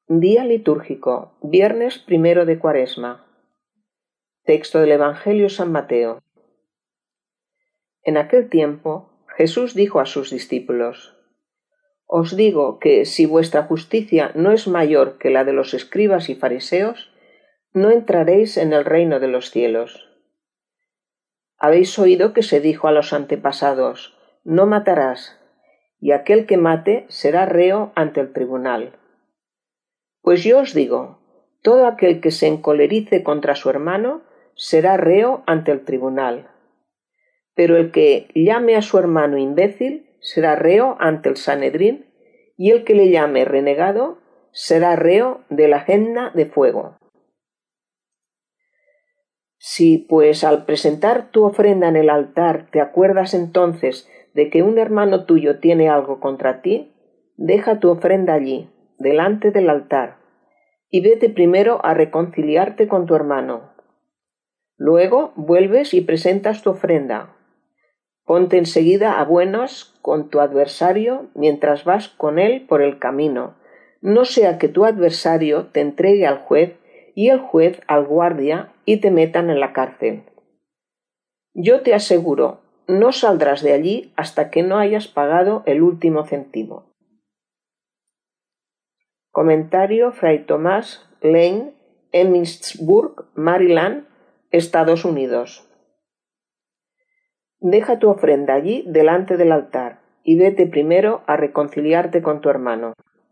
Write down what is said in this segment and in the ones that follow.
Día litúrgico, viernes 1 de Cuaresma. Texto del Evangelio San Mateo. En aquel tiempo, Jesús dijo a sus discípulos: Os digo que si vuestra justicia no es mayor que la de los escribas y fariseos, no entraréis en el reino de los cielos. Habéis oído que se dijo a los antepasados: No matarás, y aquel que mate será reo ante el tribunal. Pues yo os digo, todo aquel que se encolerice contra su hermano será reo ante el tribunal. Pero el que llame a su hermano imbécil será reo ante el Sanedrín, y el que le llame renegado será reo de la gehenna de fuego. Si, pues, al presentar tu ofrenda en el altar te acuerdas entonces de que un hermano tuyo tiene algo contra ti, deja tu ofrenda allí, delante del altar, y vete primero a reconciliarte con tu hermano. Luego vuelves y presentas tu ofrenda. Ponte enseguida a buenas con tu adversario mientras vas con él por el camino, no sea que tu adversario te entregue al juez y el juez al guardia y te metan en la cárcel. Yo te aseguro, no saldrás de allí hasta que no hayas pagado el último céntimo. Comentario Fray Thomas Lane, Emmitsburg, Maryland, Estados Unidos. Deja tu ofrenda allí delante del altar y vete primero a reconciliarte con tu hermano.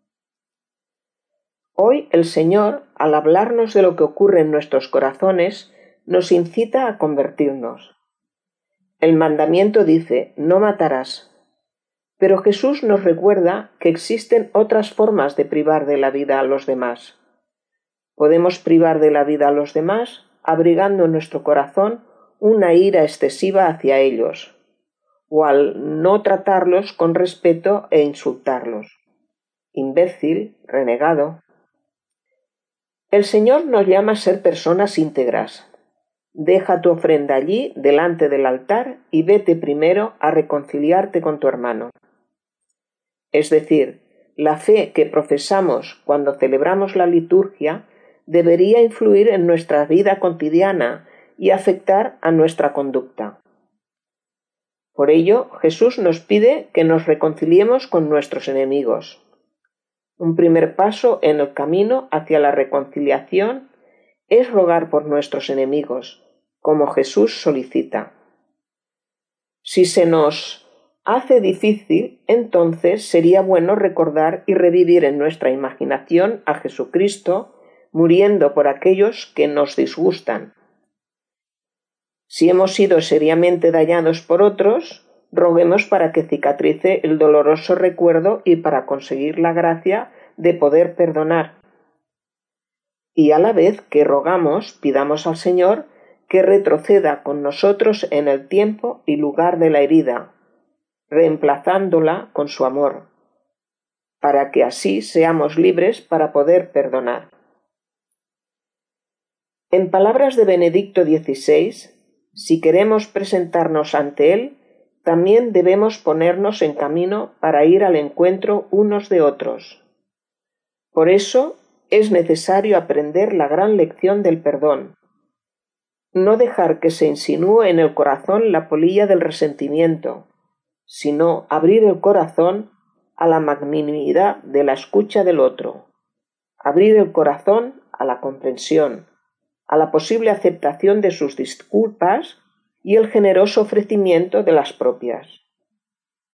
Hoy el Señor, al hablarnos de lo que ocurre en nuestros corazones, nos incita a convertirnos. El mandamiento dice: no matarás. Pero Jesús nos recuerda que existen otras formas de privar de la vida a los demás. Podemos privar de la vida a los demás abrigando en nuestro corazón una ira excesiva hacia ellos, o al no tratarlos con respeto e insultarlos. Imbécil, renegado. El Señor nos llama a ser personas íntegras. Deja tu ofrenda allí, delante del altar, y vete primero a reconciliarte con tu hermano. Es decir, la fe que profesamos cuando celebramos la liturgia debería influir en nuestra vida cotidiana y afectar a nuestra conducta. Por ello, Jesús nos pide que nos reconciliemos con nuestros enemigos. Un primer paso en el camino hacia la reconciliación es rogar por nuestros enemigos, como Jesús solicita. Si se nos hace difícil, entonces sería bueno recordar y revivir en nuestra imaginación a Jesucristo muriendo por aquellos que nos disgustan. Si hemos sido seriamente dañados por otros, roguemos para que cicatrice el doloroso recuerdo y para conseguir la gracia de poder perdonar. Y a la vez que rogamos, pidamos al Señor que retroceda con nosotros en el tiempo y lugar de la herida, reemplazándola con su amor, para que así seamos libres para poder perdonar. En palabras de Benedicto XVI, si queremos presentarnos ante Él, también debemos ponernos en camino para ir al encuentro unos de otros. Por eso es necesario aprender la gran lección del perdón, no dejar que se insinúe en el corazón la polilla del resentimiento, sino abrir el corazón a la magnanimidad de la escucha del otro, abrir el corazón a la comprensión, a la posible aceptación de sus disculpas y el generoso ofrecimiento de las propias.